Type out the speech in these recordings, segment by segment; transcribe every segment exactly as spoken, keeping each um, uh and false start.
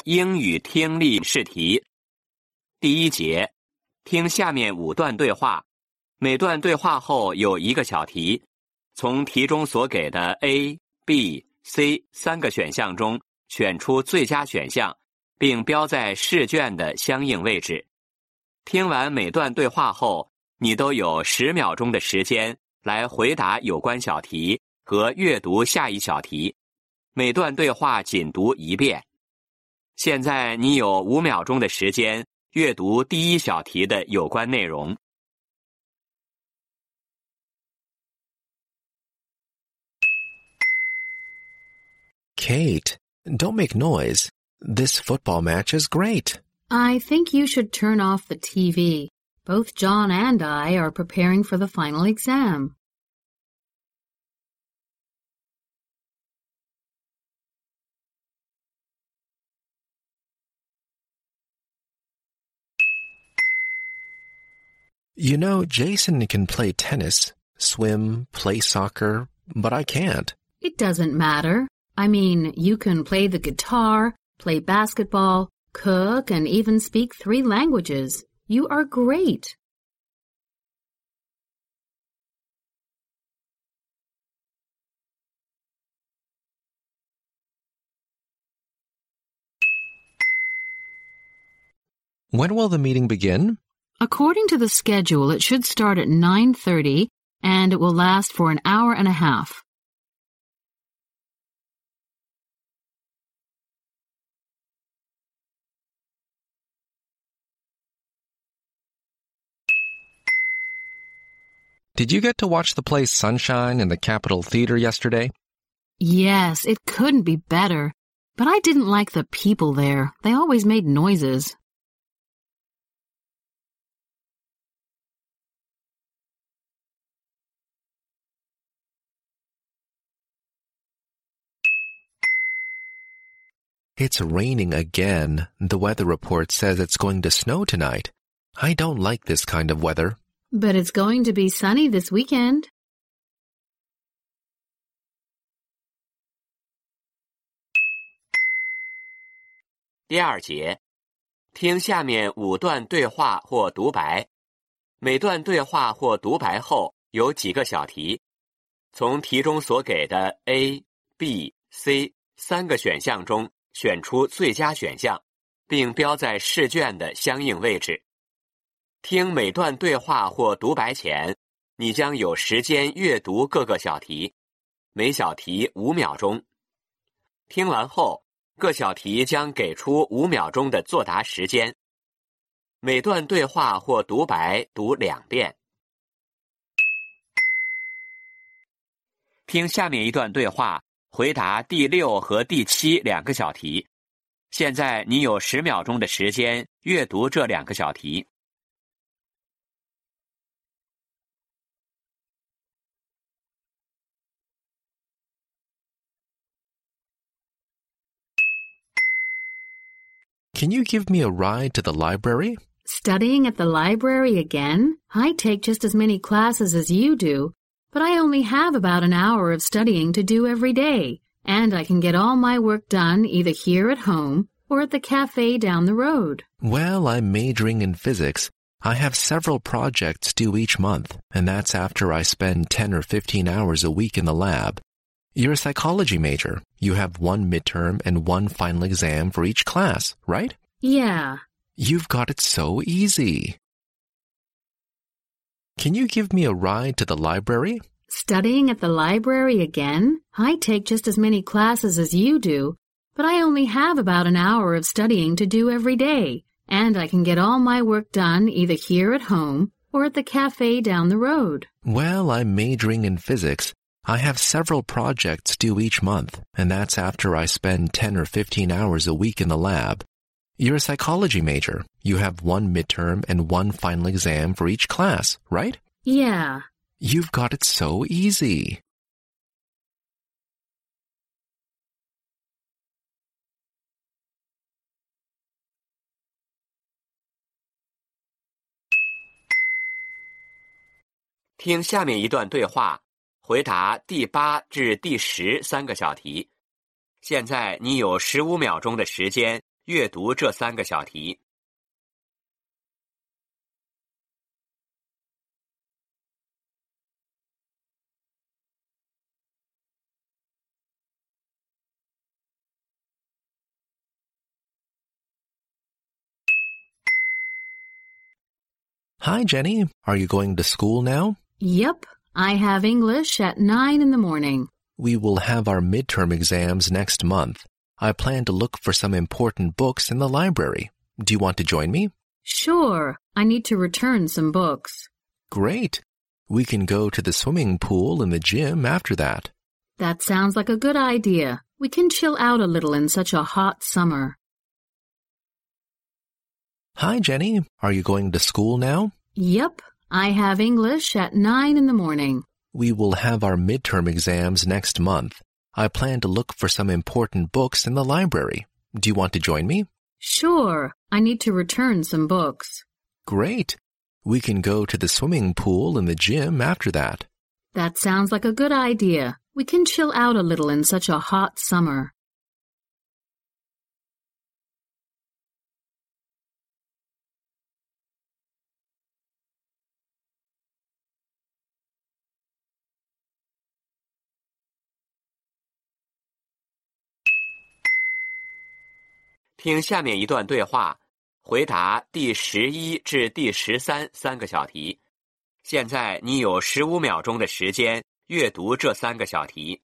英语听力试题。第一节，听下面五段对话，每段对话后有一个小题，从题中所给的 A、B、C 三个选项中选出最佳选项，并标在试卷的相应位置。听完每段对话后，你都有十秒钟的时间来回答有关小题和阅读下一小题。每段对话仅读一遍。现在你有五秒钟的时间阅读第一小题的有关内容。 Kate, don't make noise. This football match is great. I think you should turn off the T V. Both John and I are preparing for the final exam. You know, Jason can play tennis, swim, play soccer, but I can't. It doesn't matter. I mean, you can play the guitar, play basketball, cook, and even speak three languages. You are great. When will the meeting begin? According to the schedule, it should start at nine thirty, and it will last for an hour and a half. Did you get to watch the play Sunshine in the Capitol Theater yesterday? Yes, it couldn't be better. But I didn't like the people there. They always made noises. It's raining again. The weather report says it's going to snow tonight. I don't like this kind of weather. But it's going to be sunny this weekend. 《第二节，听下面五段对话或独白。每段对话或独白后有几个小题，从题中所给的 A、B、C 三个选项中选出最佳选项，并标在试卷的相应位置。听每段对话或独白前，你将有时间阅读各个小题，每小题五秒钟。听完后，各小题将给出五秒钟的作答时间。每段对话或独白读两遍。听下面一段对话，回答第六和第七两个小题。现在你有十秒钟的时间阅读这两个小题。 Can you give me a ride to the library? Studying at the library again? I take just as many classes as you do, but I only have about an hour of studying to do every day, and I can get all my work done either here at home or at the cafe down the road. Well, I'm majoring in physics. I have several projects due each month, and that's after I spend ten or fifteen hours a week in the lab. You're a psychology major. You have one midterm and one final exam for each class, right? Yeah. You've got it so easy. Can you give me a ride to the library? Studying at the library again? I take just as many classes as you do, but I only have about an hour of studying to do every day, and I can get all my work done either here at home or at the cafe down the road. Well, I'm majoring in physics. I have several projects due each month, and that's after I spend ten or fifteen hours a week in the lab. You're a psychology major. You have one midterm and one final exam for each class, right? Yeah. You've got it so easy. 《听下面一段对话，回答第八至第十三个小题。现在你有十五秒钟的时间阅读这三个小题。 Hi, Jenny. Are you going to school now? Yep, I have English at nine in the morning. We will have our midterm exams next month. I plan to look for some important books in the library. Do you want to join me? Sure, I need to return some books. Great. We can go to the swimming pool and the gym after that. That sounds like a good idea. We can chill out a little in such a hot summer. Hi, Jenny. Are you going to school now? Yep, I have English at nine in the morning. We will have our midterm exams next month. I plan to look for some important books in the library. Do you want to join me? Sure, I need to return some books. Great. We can go to the swimming pool and the gym after that. That sounds like a good idea. We can chill out a little in such a hot summer. “听下面一段对话，回答第十一至第十三三个小题。现在你有十五秒钟的时间阅读这三个小题。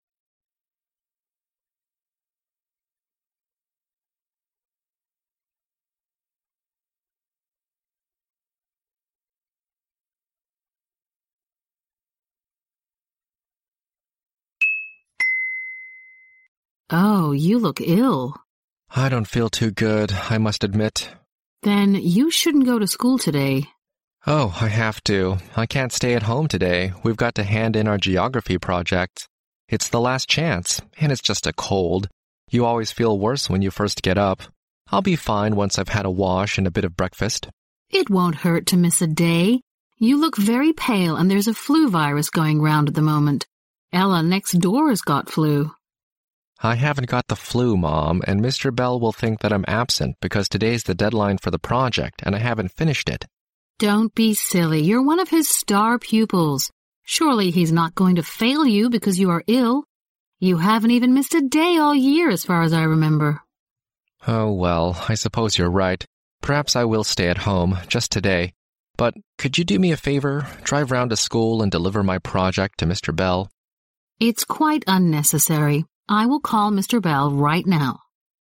Oh, you look ill. I don't feel too good, I must admit. Then you shouldn't go to school today. Oh, I have to. I can't stay at home today. We've got to hand in our geography project. It's the last chance, and it's just a cold. You always feel worse when you first get up. I'll be fine once I've had a wash and a bit of breakfast. It won't hurt to miss a day. You look very pale and there's a flu virus going round at the moment. Ella next door has got flu. I haven't got the flu, Mom, and Mister Bell will think that I'm absent because today's the deadline for the project and I haven't finished it. Don't be silly. You're one of his star pupils. Surely he's not going to fail you because you are ill. You haven't even missed a day all year as far as I remember. Oh, well, I suppose you're right. Perhaps I will stay at home, just today. But could you do me a favor? Drive round to school and deliver my project to Mister Bell? It's quite unnecessary. I will call Mister Bell right now.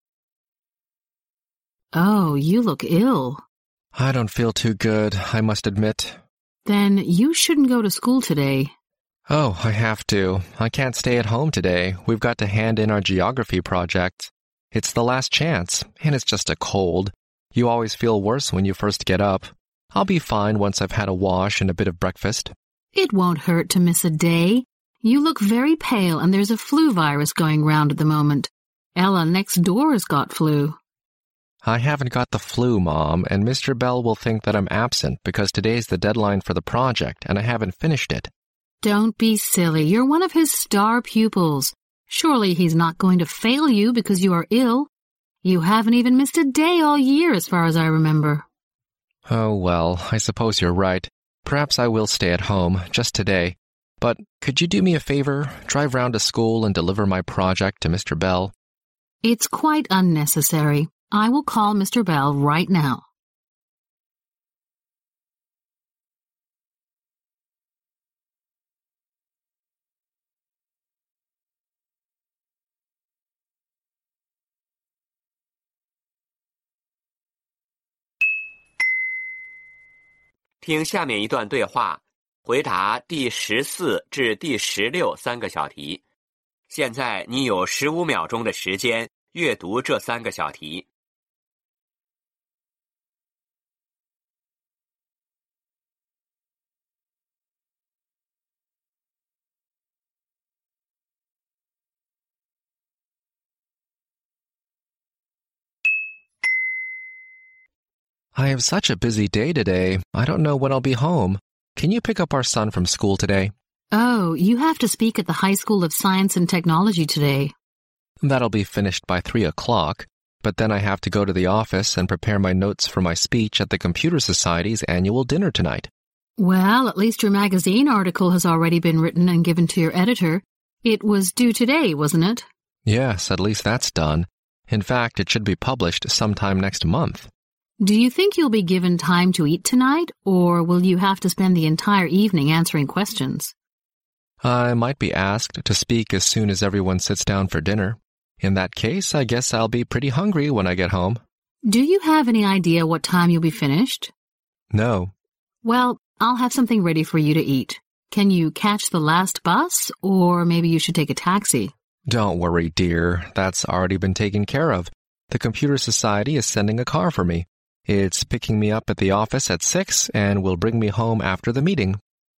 Oh, you look ill. I don't feel too good, I must admit. Then you shouldn't go to school today. Oh, I have to. I can't stay at home today. We've got to hand in our geography project. It's the last chance, and it's just a cold. You always feel worse when you first get up. I'll be fine once I've had a wash and a bit of breakfast. It won't hurt to miss a day. You look very pale and there's a flu virus going round at the moment. Ella next door has got flu. I haven't got the flu, Mom, and Mister Bell will think that I'm absent because today's the deadline for the project and I haven't finished it. Don't be silly. You're one of his star pupils. Surely he's not going to fail you because you are ill. You haven't even missed a day all year as far as I remember. Oh, well, I suppose you're right. Perhaps I will stay at home, just today. But could you do me a favor? Drive round to school and deliver my project to Mister Bell? It's quite unnecessary. I will call Mister Bell right now. “听下面一段对话，回答第十四至第十六三个小题。现在你有十五秒钟的时间阅读这三个小题。 I have such a busy day today. I don't know when I'll be home. Can you pick up our son from school today? Oh, you have to speak at the High School of Science and Technology today. That'll be finished by three o'clock. but then I have to go to the office and prepare my notes for my speech at the Computer Society's annual dinner tonight. Well, at least your magazine article has already been written and given to your editor. It was due today, wasn't it? Yes, at least that's done. In fact, it should be published sometime next month. Do you think you'll be given time to eat tonight, or will you have to spend the entire evening answering questions? I might be asked to speak as soon as everyone sits down for dinner. In that case, I guess I'll be pretty hungry when I get home. Do you have any idea what time you'll be finished? No. Well, I'll have something ready for you to eat. Can you catch the last bus, or maybe you should take a taxi? Don't worry, dear. That's already been taken care of. The Computer Society is sending a car for me. It's picking me up at the office at six and will bring me home after the meeting.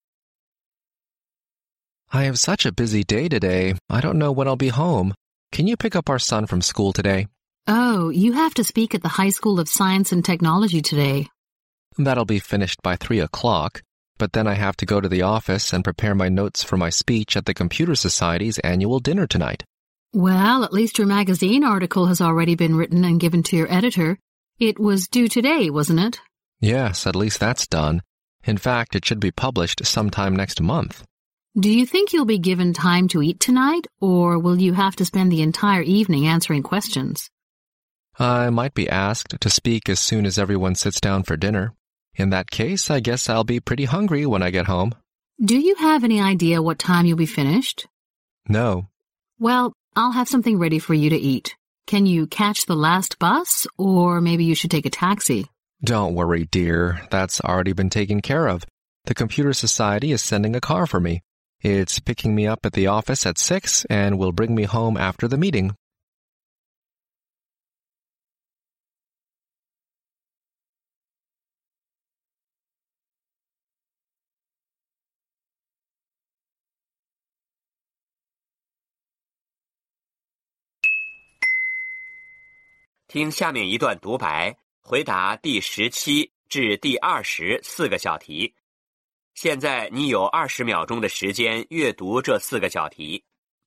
I have such a busy day today. I don't know when I'll be home. Can you pick up our son from school today? Oh, you have to speak at the High School of Science and Technology today. That'll be finished by three o'clock, but then I have to go to the office and prepare my notes for my speech at the Computer Society's annual dinner tonight. Well, at least your magazine article has already been written and given to your editor. It was due today, wasn't it? Yes, at least that's done. In fact, it should be published sometime next month. Do you think you'll be given time to eat tonight, or will you have to spend the entire evening answering questions? I might be asked to speak as soon as everyone sits down for dinner. In that case, I guess I'll be pretty hungry when I get home. Do you have any idea what time you'll be finished? No. Well, I'll have something ready for you to eat. Can you catch the last bus, or maybe you should take a taxi? Don't worry, dear. That's already been taken care of. The Computer Society is sending a car for me. It's picking me up at the office at six and will bring me home after the meeting. 听下面一段独白，回答第十七至第二十四个小题。现在你有二十秒钟的时间阅读这四个小题。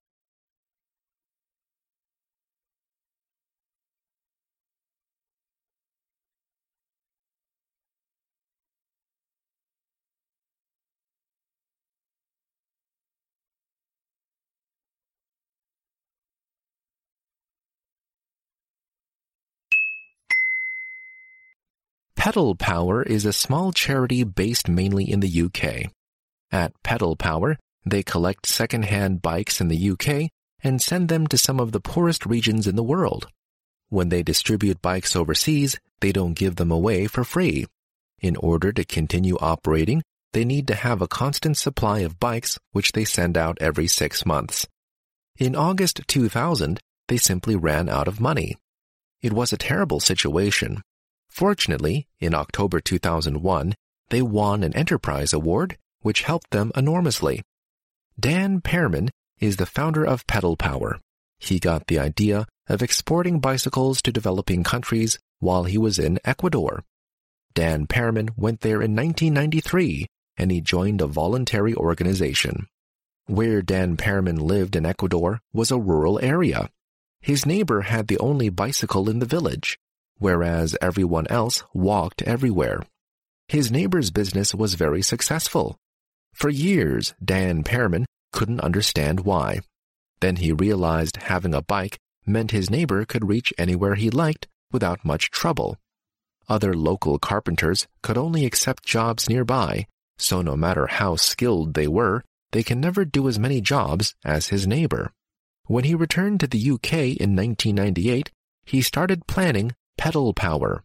Pedal Power is a small charity based mainly in the U K. At Pedal Power, they collect second-hand bikes in the U K and send them to some of the poorest regions in the world. When they distribute bikes overseas, they don't give them away for free. In order to continue operating, they need to have a constant supply of bikes, which they send out every six months. In August two thousand, they simply ran out of money. It was a terrible situation. Fortunately, in October two thousand one, they won an Enterprise Award, which helped them enormously. Dan Pearman is the founder of Pedal Power. He got the idea of exporting bicycles to developing countries while he was in Ecuador. Dan Pearman went there in nineteen ninety-three, and he joined a voluntary organization. Where Dan Pearman lived in Ecuador was a rural area. His neighbor had the only bicycle in the village, whereas everyone else walked everywhere. His neighbor's business was very successful. For years, Dan Pearman couldn't understand why. Then he realized having a bike meant his neighbor could reach anywhere he liked without much trouble. Other local carpenters could only accept jobs nearby, so no matter how skilled they were, they can never do as many jobs as his neighbor. When he returned to the U K in nineteen ninety-eight, he started planning Pedal Power.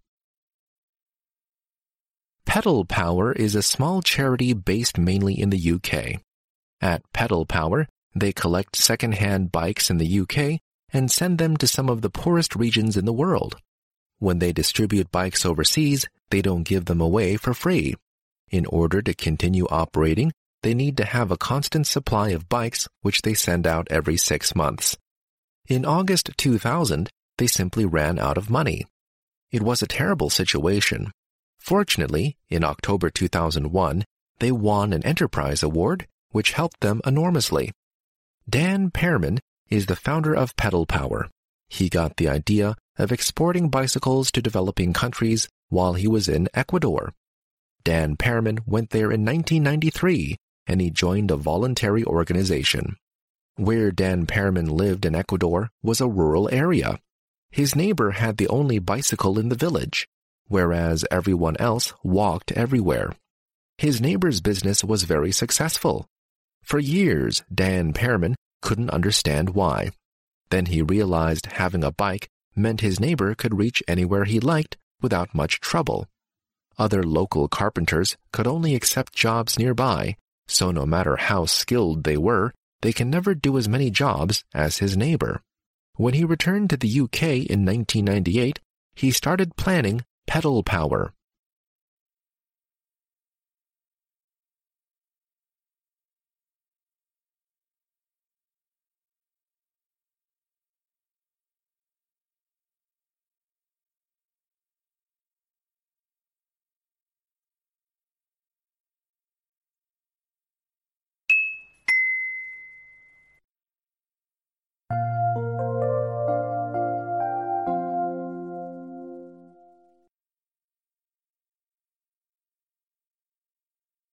Pedal Power is a small charity based mainly in the U K. At Pedal Power, they collect second-hand bikes in the U K and send them to some of the poorest regions in the world. When they distribute bikes overseas, they don't give them away for free. In order to continue operating, they need to have a constant supply of bikes, which they send out every six months. In August two thousand, they simply ran out of money. It was a terrible situation. Fortunately, in October two thousand one, they won an Enterprise Award, which helped them enormously. Dan Pearman is the founder of Pedal Power. He got the idea of exporting bicycles to developing countries while he was in Ecuador. Dan Pearman went there in nineteen ninety-three, and he joined a voluntary organization. Where Dan Pearman lived in Ecuador was a rural area. His neighbor had the only bicycle in the village, whereas everyone else walked everywhere. His neighbor's business was very successful. For years, Dan Pearman couldn't understand why. Then he realized having a bike meant his neighbor could reach anywhere he liked without much trouble. Other local carpenters could only accept jobs nearby, so no matter how skilled they were, they can never do as many jobs as his neighbor. When he returned to the U K in nineteen ninety-eight, he started planning Pedal Power,